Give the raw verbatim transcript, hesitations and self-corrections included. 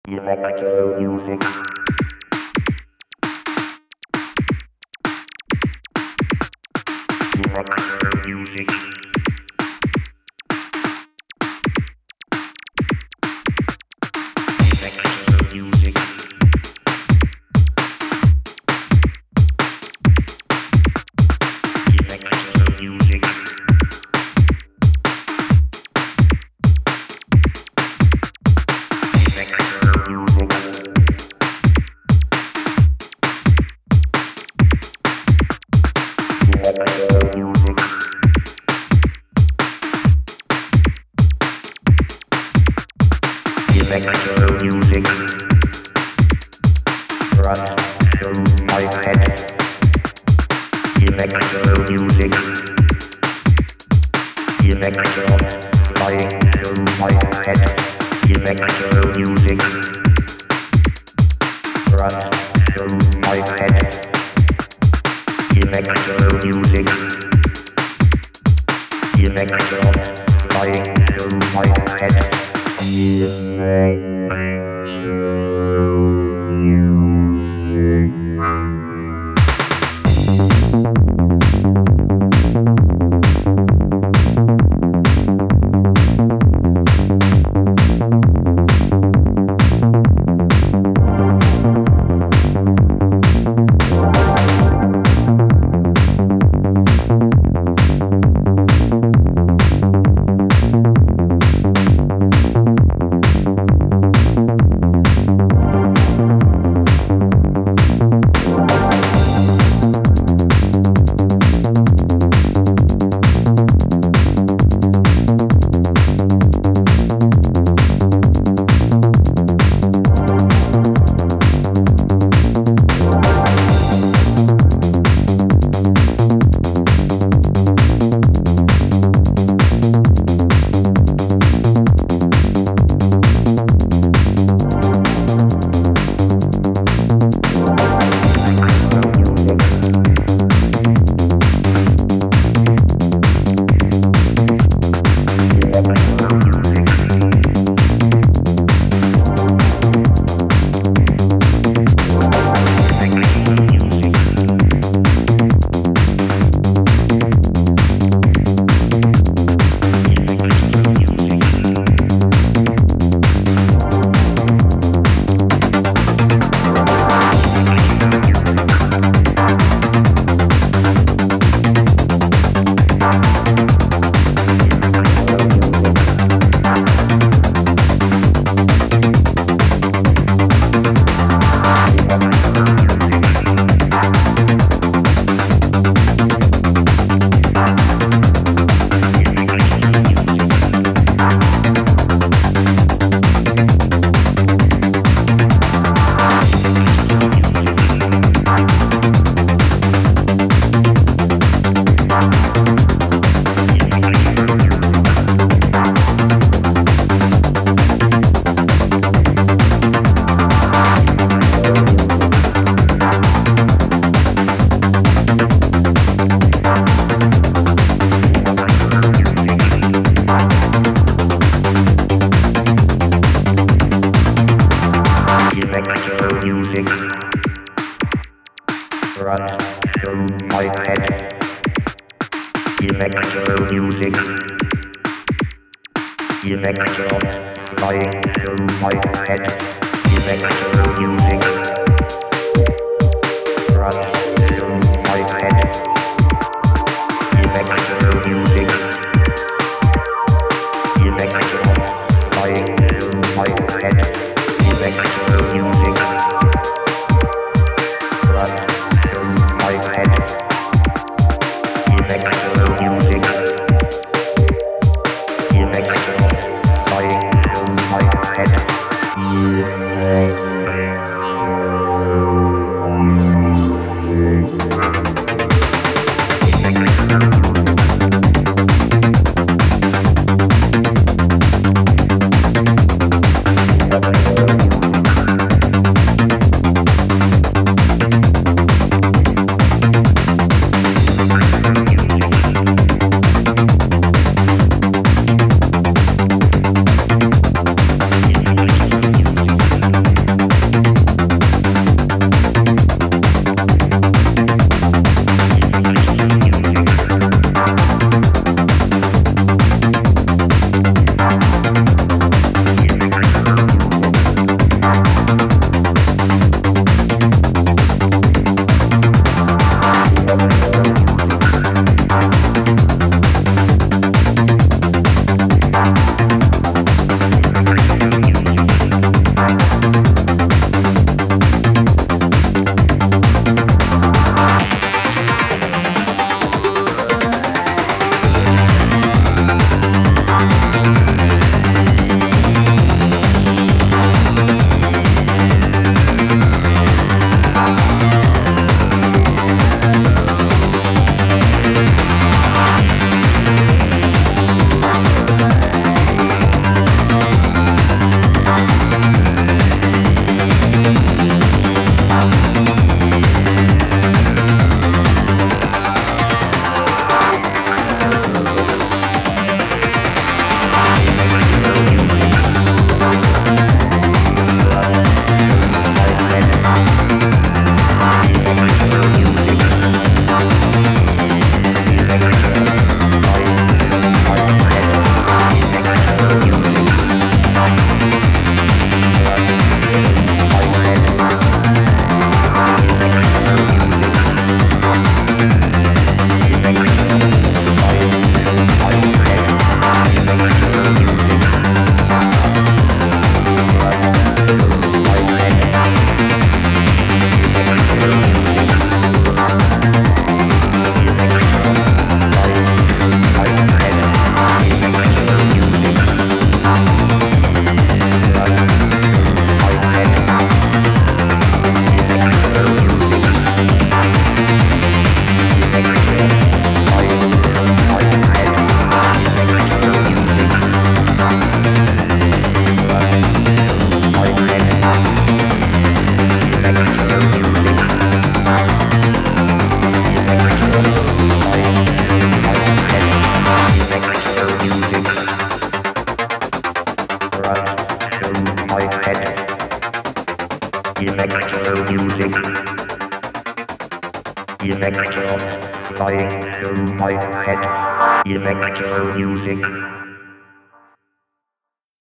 Electro music. Electro music. Electro music. Electro music. Electro music runs through my head. Electro music, electrons flying through my head. Electro music runs through my head. Electro music, electrons flying through my head. Electro music runs through my head. Electro music, electrons flying through my head. Electro music runs through my head. Electro music, electrons flying through my head. Electro music runs through my head. Electro music, electrons flying through my head. electro music, electro flying through my head, electro music.